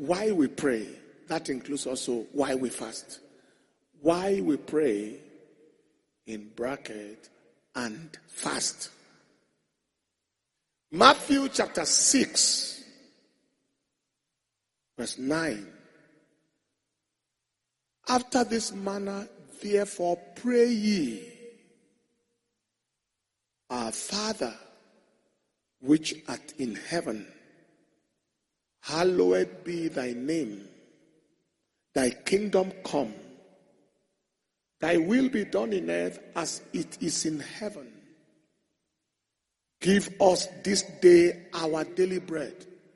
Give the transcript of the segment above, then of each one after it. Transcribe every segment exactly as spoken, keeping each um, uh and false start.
why we pray, that includes also why we fast. Why we pray, in bracket, and fast. Matthew chapter six, verse nine. After this manner, therefore, pray ye, Our Father, which art in heaven, hallowed be thy name. Thy kingdom come. Thy will be done in earth as it is in heaven. Give us this day our daily bread.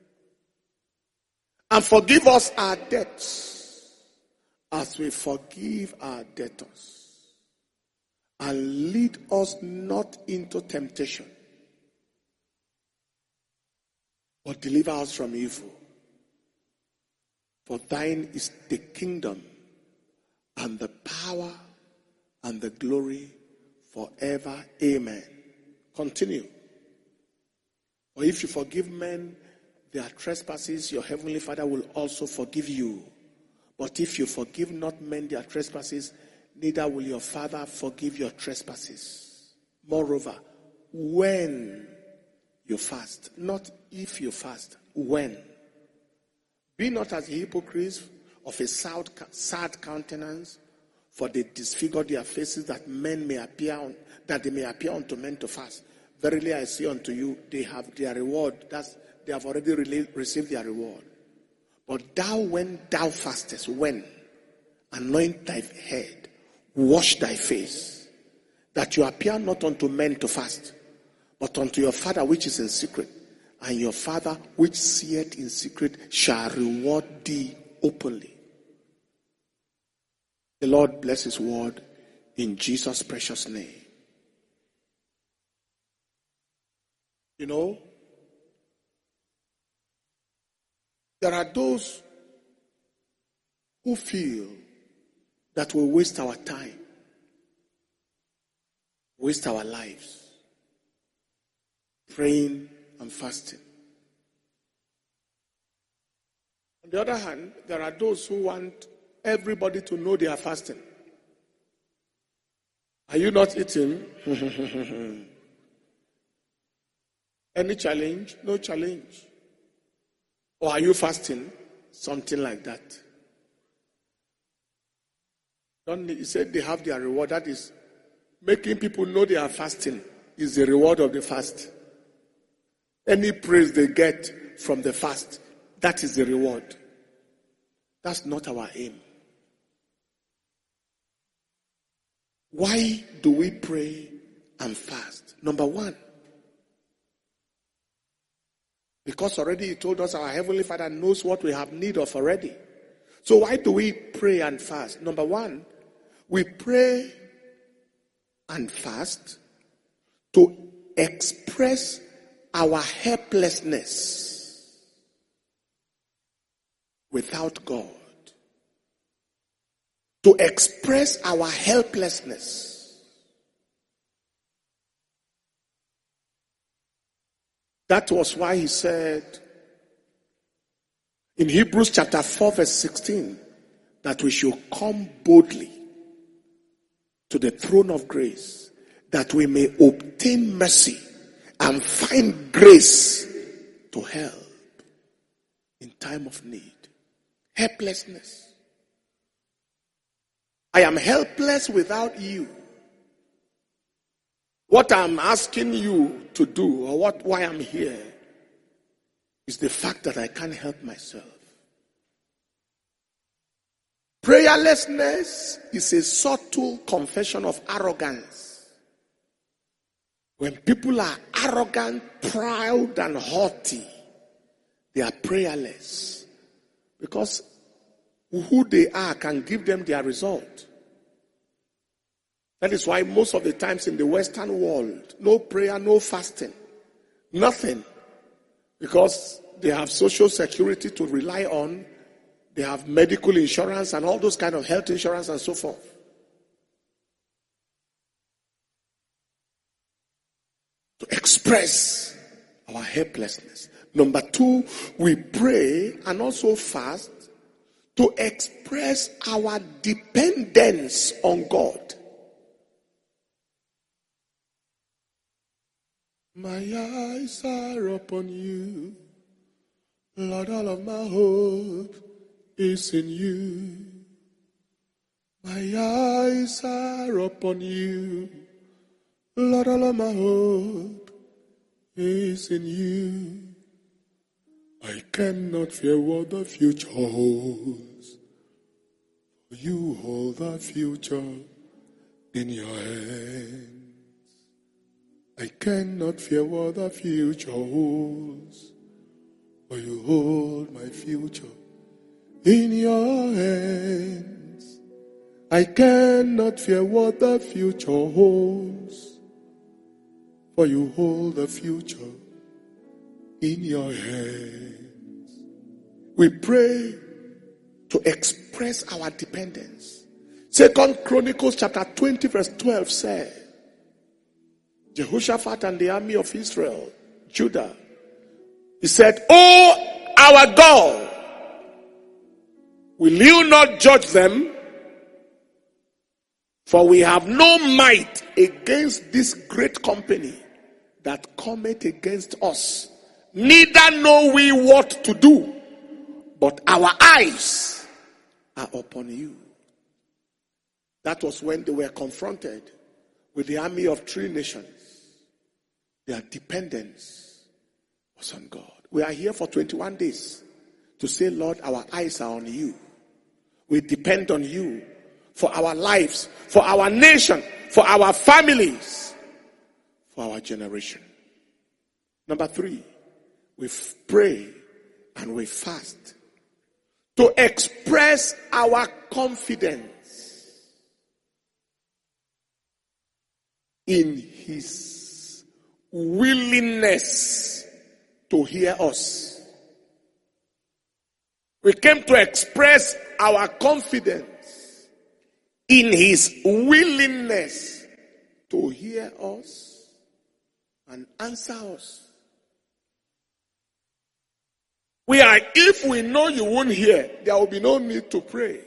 And forgive us our debts as we forgive our debtors. And lead us not into temptation, but deliver us from evil. For thine is the kingdom and the power and the glory forever. Amen. Continue. For if you forgive men their trespasses, your heavenly Father will also forgive you. But if you forgive not men their trespasses, neither will your Father forgive your trespasses. Moreover, when you fast, not if you fast, when. Be not as hypocrites of a sad, sad countenance, for they disfigure their faces that men may appear on, that they may appear unto men to fast. Verily I say unto you, they have their reward. That's, they have already re- received their reward. But thou, when thou fastest, when? Anoint thy head, wash thy face, that you appear not unto men to fast, but unto your Father which is in secret. And your Father which seeth in secret shall reward thee openly. The Lord bless his word in Jesus' precious name. You know, there are those who feel that we waste our time, waste our lives, praying and fasting. On the other hand, there are those who want everybody to know they are fasting. Are you not eating? Any challenge? No challenge. Or are you fasting? Something like that. Don't he said they have their reward. That is, making people know they are fasting is the reward of the fast. Any praise they get from the fast, that is the reward. That's not our aim. Why do we pray and fast? Number one, because already he told us our Heavenly Father knows what we have need of already. So why do we pray and fast? Number one, we pray and fast to express our helplessness without God. To express our helplessness. That was why he said in Hebrews chapter four verse sixteen that we should come boldly to the throne of grace that we may obtain mercy and find grace to help in time of need. Helplessness. I am helpless without you. What I'm asking you to do, or what why I'm here, is the fact that I can't help myself. Prayerlessness is a subtle confession of arrogance. When people are arrogant, proud, and haughty, they are prayerless. Because who they are can give them their result. That is why most of the times in the Western world, no prayer, no fasting, nothing. Because they have social security to rely on, they have medical insurance and all those kind of health insurance and so forth. To express our helplessness. Number two, we pray and also fast to express our dependence on God. My eyes are upon you, Lord, all of my hope is in you. My eyes are upon you, Lord, all of my hope is in you. I cannot fear what the future holds, for you hold the future in your hands. I cannot fear what the future holds, for you hold my future in your hands. I cannot fear what the future holds, for you hold the future in your hands. We pray to express our dependence. Second Chronicles chapter twenty verse twelve says, Jehoshaphat and the army of Israel, Judah, he said, "Oh, our God, will you not judge them? For we have no might against this great company that cometh against us. Neither know we what to do, but our eyes are upon you." That was when they were confronted with the army of three nations. Their dependence was on God. We are here for twenty-one days to say, Lord, our eyes are on you. We depend on you for our lives, for our nation, for our families, for our generation. Number three, we pray and we fast to express our confidence in his willingness to hear us. We came to express our confidence in his willingness to hear us and answer us. We are, if we know you won't hear, there will be no need to pray.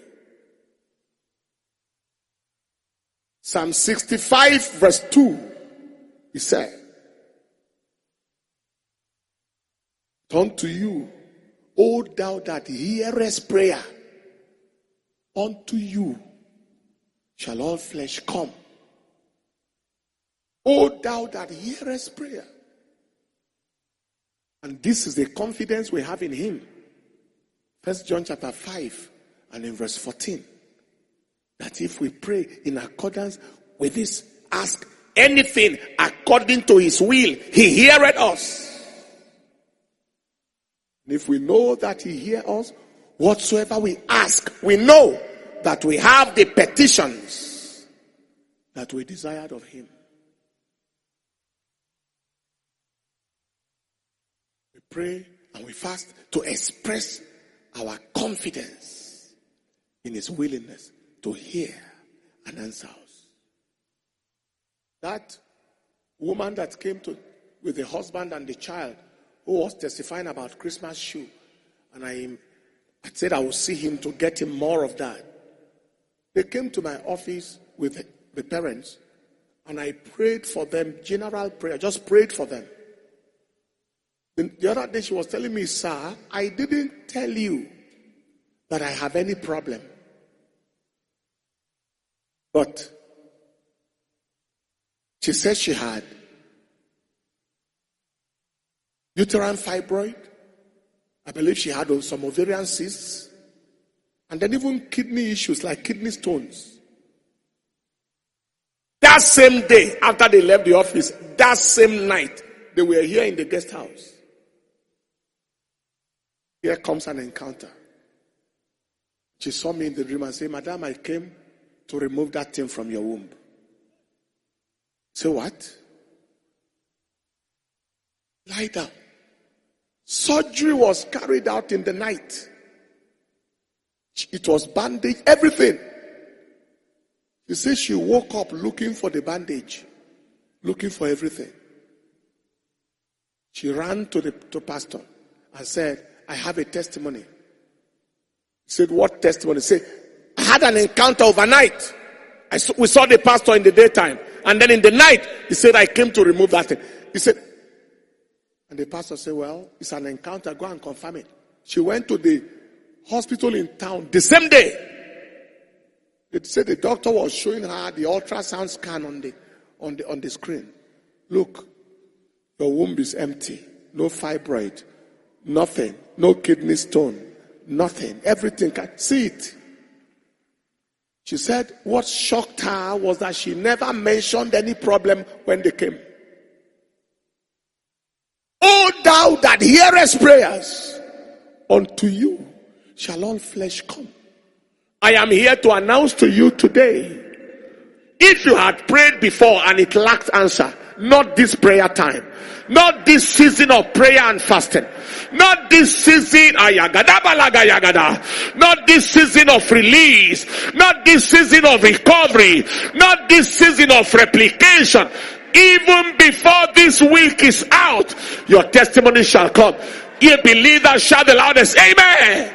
Psalm sixty-five verse two, he said, "Unto you, O thou that hearest prayer, unto you shall all flesh come." O thou that hearest prayer. And this is the confidence we have in him. First John chapter five and in verse fourteen. That if we pray in accordance with this, ask anything according to his will, he heareth us. And if we know that he hears us, whatsoever we ask, we know that we have the petitions that we desired of him. We pray and we fast to express our confidence in his willingness to hear and answer us. That woman that came to with the husband and the child, who was testifying about Christmas shoe, and I, I said I will see him to get him more of that. They came to my office with the, the parents, and I prayed for them, general prayer, just prayed for them. The, the other day she was telling me, "Sir, I didn't tell you that I have any problem. But she said she had uterine fibroid. I believe she had some ovarian cysts. And then even kidney issues like kidney stones." That same day, after they left the office, that same night, they were here in the guest house. Here comes an encounter. She saw me in the dream and said, "Madam, I came to remove that thing from your womb." Say, "What?" "Lie down." Surgery was carried out in the night. It was bandaged, everything. She said she woke up looking for the bandage, looking for everything. She ran to the to pastor. and said, I have a testimony. He said, what testimony? He said, I had an encounter overnight. I saw, we saw the pastor in the daytime. And then in the night, he said, I came to remove that thing. He said, and the pastor said, well, it's an encounter. Go and confirm it. She went to the hospital in town the same day. They said the doctor was showing her the ultrasound scan on the, on the, on the screen. Look, your womb is empty. No fibroid. Nothing. No kidney stone. Nothing. Everything. Can see it. She said what shocked her was that she never mentioned any problem when they came. O thou that hearest prayers, unto you shall all flesh come. I am here to announce to you today, if you had prayed before and it lacked answer, not this prayer time, not this season of prayer and fasting, not this season, not this season of release, not this season of recovery, not this season of replication. Even before this week is out, your testimony shall come. You believe that, shout the loudest, amen.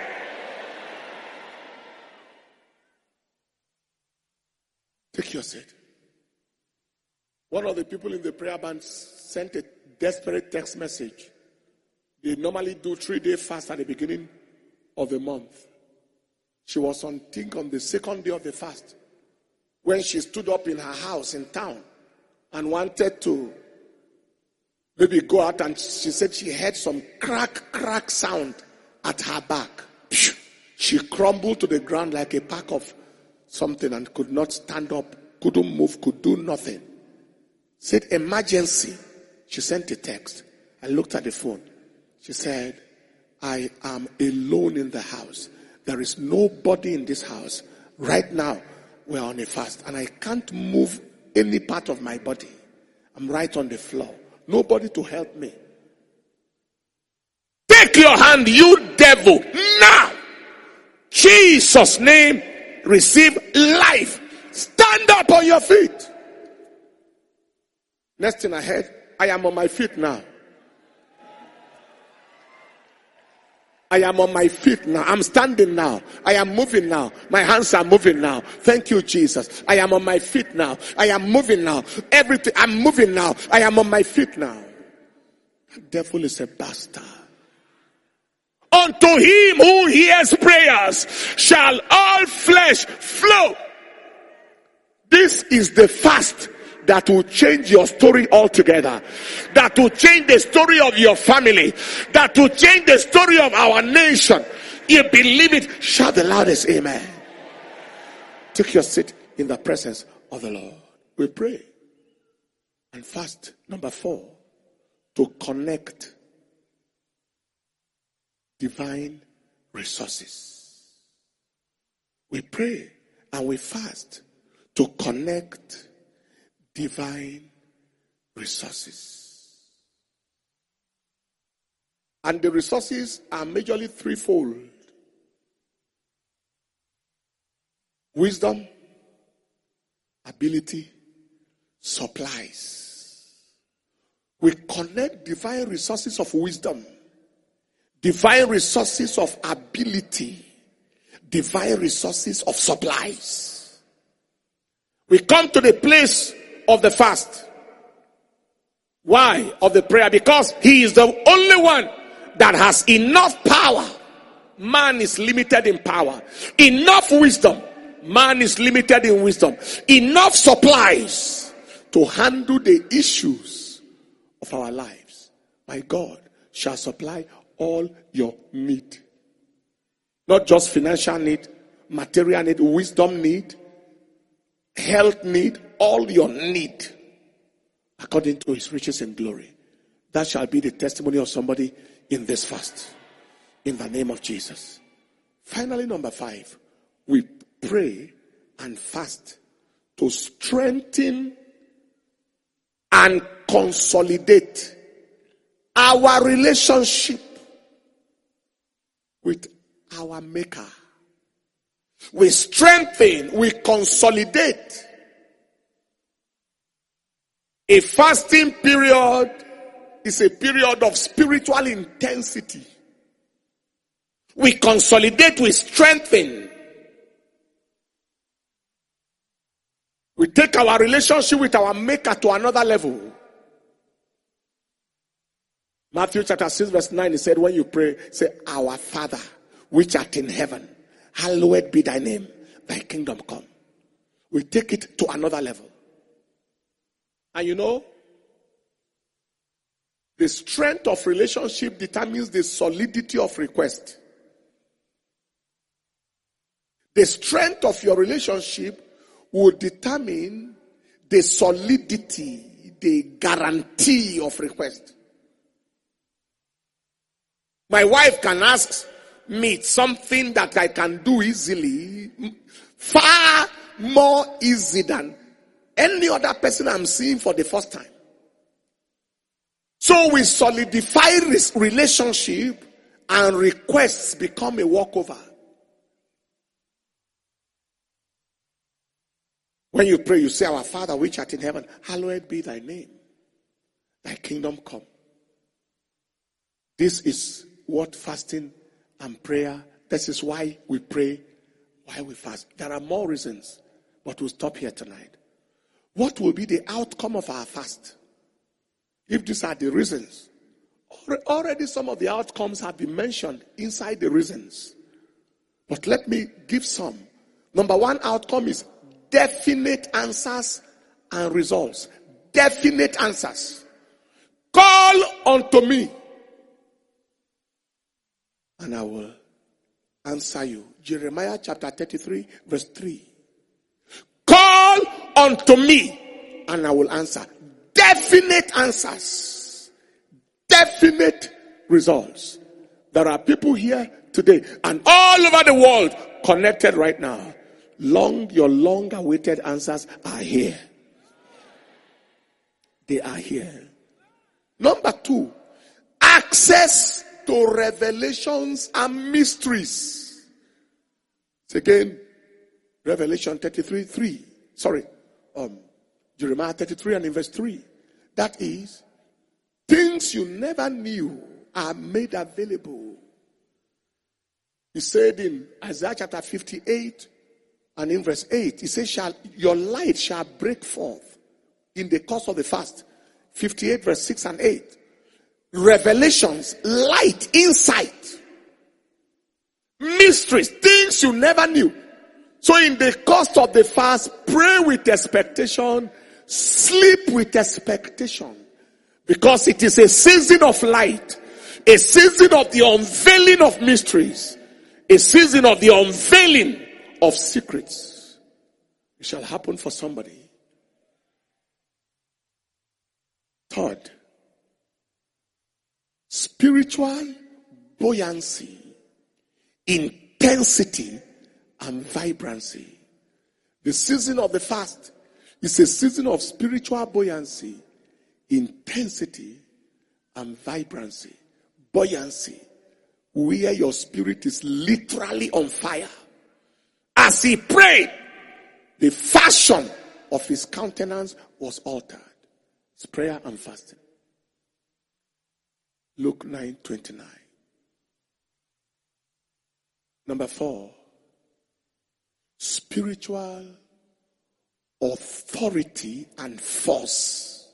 Take your seat. One of the people in the prayer band sent a desperate text message. They normally do three-day fast at the beginning of the month. She was on think on the second day of the fast when she stood up in her house in town and wanted to maybe go out, and she said she heard some crack, crack sound at her back. She crumbled to the ground like a pack of something and could not stand up, couldn't move, could do nothing. Said, emergency. She sent a text. I looked at the phone. She said, I am alone in the house. There is nobody in this house. Right now, we're on a fast, and I can't move any part of my body. I'm right on the floor. Nobody to help me. Take your hand, you devil, now. Jesus' name, receive life. Stand up on your feet. Next thing I heard, I am on my feet now. I am on my feet now. I'm standing now. I am moving now. My hands are moving now. Thank you, Jesus. I am on my feet now. I am moving now. Everything, I'm moving now. I am on my feet now. The devil is a bastard. Unto him who hears prayers shall all flesh flow. This is the fast that will change your story altogether. That will change the story of your family. That will change the story of our nation. You believe it? Shout the loudest amen. Take your seat in the presence of the Lord. We pray and fast. Number four, to connect divine resources. We pray and we fast to connect divine resources. And the resources are majorly threefold. Wisdom, ability, supplies. We connect divine resources of wisdom, divine resources of ability, divine resources of supplies. We come to the place of the fast. Why? Of the prayer. Because he is the only one that has enough power. Man is limited in power. Enough wisdom. Man is limited in wisdom. Enough supplies to handle the issues of our lives. My God shall supply all your need. Not just financial need, material need, wisdom need, health need, all your need, according to his riches and glory. That shall be the testimony of somebody in this fast. In the name of Jesus. Finally, number five, we pray and fast to strengthen and consolidate our relationship with our Maker. We strengthen, we consolidate. A fasting period is a period of spiritual intensity. We consolidate, we strengthen. We take our relationship with our Maker to another level. Matthew chapter six verse nine, he said, when you pray, say, our Father, which art in heaven, hallowed be thy name, thy kingdom come. We take it to another level. And you know, the strength of relationship determines the solidity of request. The strength of your relationship will determine the solidity, the guarantee of request. My wife can ask me something that I can do easily, far more easy than any other person I'm seeing for the first time. So we solidify this relationship and requests become a walkover. When you pray, you say, our Father which art in heaven, hallowed be thy name. Thy kingdom come. This is what fasting and prayer, this is why we pray, why we fast. There are more reasons, but we'll stop here tonight. What will be the outcome of our fast? If these are the reasons, already some of the outcomes have been mentioned inside the reasons. But let me give some. Number one outcome is definite answers and results. Definite answers. Call unto me, and I will answer you. Jeremiah chapter thirty-three, verse three. Call unto me, and I will answer. Definite answers. Definite results. There are people here today and all over the world connected right now. Long, your long awaited answers are here. They are here. Number two, access to revelations and mysteries. It's again, Revelation thirty-three, three. Sorry, um, Jeremiah thirty-three and in verse three. That is, things you never knew are made available. He said in Isaiah chapter fifty-eight and in verse eight, he says, shall, your light shall break forth in the course of the fast. fifty-eight verse six and eight. Revelations, light, insight, mysteries, things you never knew. So in the course of the fast, pray with expectation, sleep with expectation. Because it is a season of light, a season of the unveiling of mysteries, a season of the unveiling of secrets. It shall happen for somebody. Third, spiritual buoyancy, intensity, and vibrancy. The season of the fast is a season of spiritual buoyancy, intensity, and vibrancy. Buoyancy, where your spirit is literally on fire. As he prayed, the fashion of his countenance was altered. It's prayer and fasting. Luke nine twenty-nine. Number four, spiritual authority and force.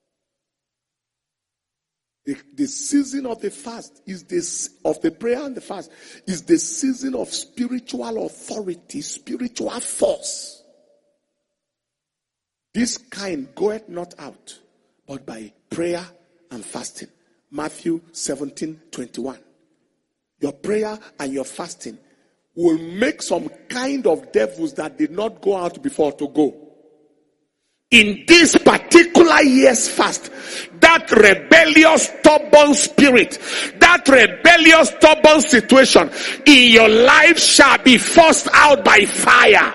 The, the season of the fast is this of the prayer and the fast is the season of spiritual authority, spiritual force. This kind goeth not out, but by prayer and fasting. Matthew seventeen twenty-one. Your prayer and your fasting will make some kind of devils that did not go out before to go. In this particular year's fast, that rebellious, stubborn spirit, that rebellious, stubborn situation in your life shall be forced out by fire.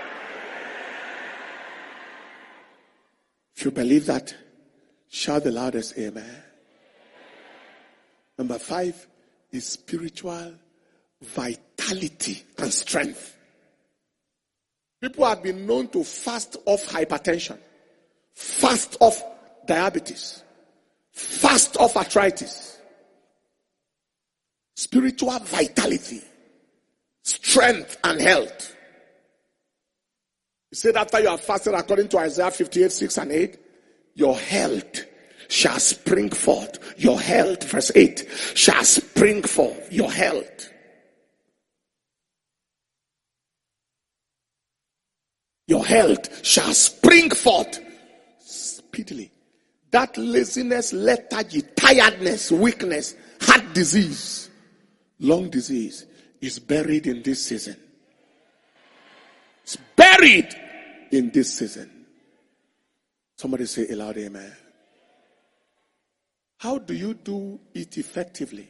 If you believe that, shout the loudest amen. Number five is spiritual vitality and strength. People have been known to fast off hypertension, fast off diabetes, fast off arthritis. Spiritual vitality strength and health. He said after you have fasted according to Isaiah fifty-eight, six and eight, your health shall spring forth. Your health, verse eight, shall spring forth. Your health. Your health shall spring forth speedily. That laziness, lethargy, tiredness, weakness, heart disease, lung disease is buried in this season. It's buried in this season. Somebody say aloud, amen. How do you do it effectively?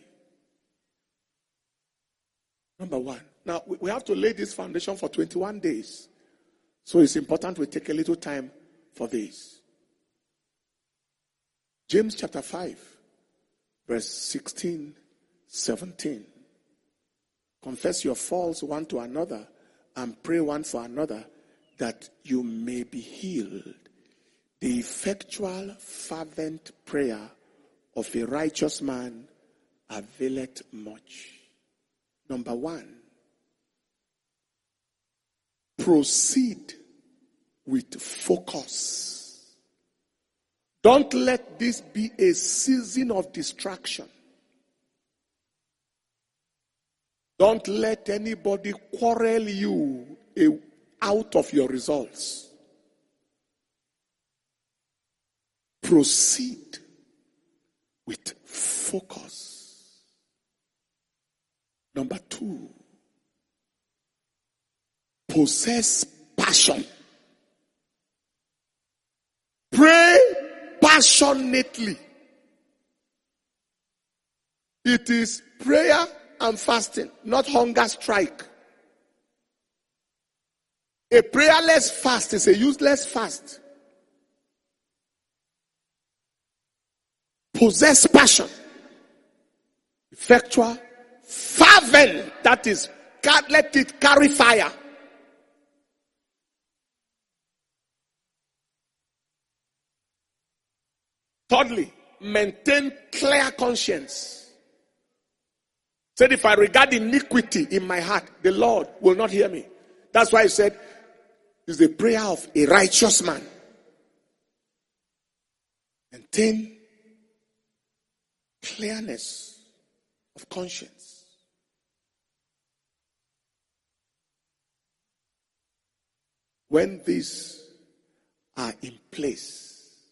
Number one. Now, we have to lay this foundation for twenty-one days. So it's important we take a little time for this. James chapter five, verse sixteen, seventeen. Confess your faults one to another and pray one for another that you may be healed. The effectual, fervent prayer of a righteous man availeth much. Number one, proceed with focus. Don't let this be a season of distraction. Don't let anybody quarrel you out of your results. Proceed with focus. Number two, possess passion. Pray passionately. It is prayer and fasting, not hunger strike. A prayerless fast is a useless fast. Possess passion. Effectual, fervent, that is, let it carry fire. Thirdly, maintain clear conscience. Said, if I regard iniquity in my heart, the Lord will not hear me. That's why he said, it's the prayer of a righteous man. Maintain clearness of conscience. When these are in place,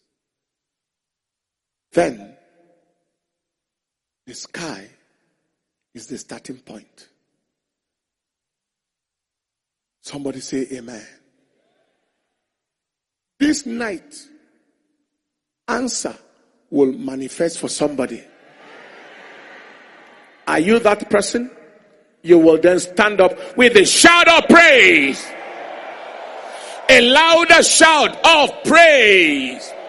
then the sky is the starting point. Somebody say amen. This night, answer will manifest for somebody. Are you that person? You will then stand up with a shout of praise. A louder shout of praise.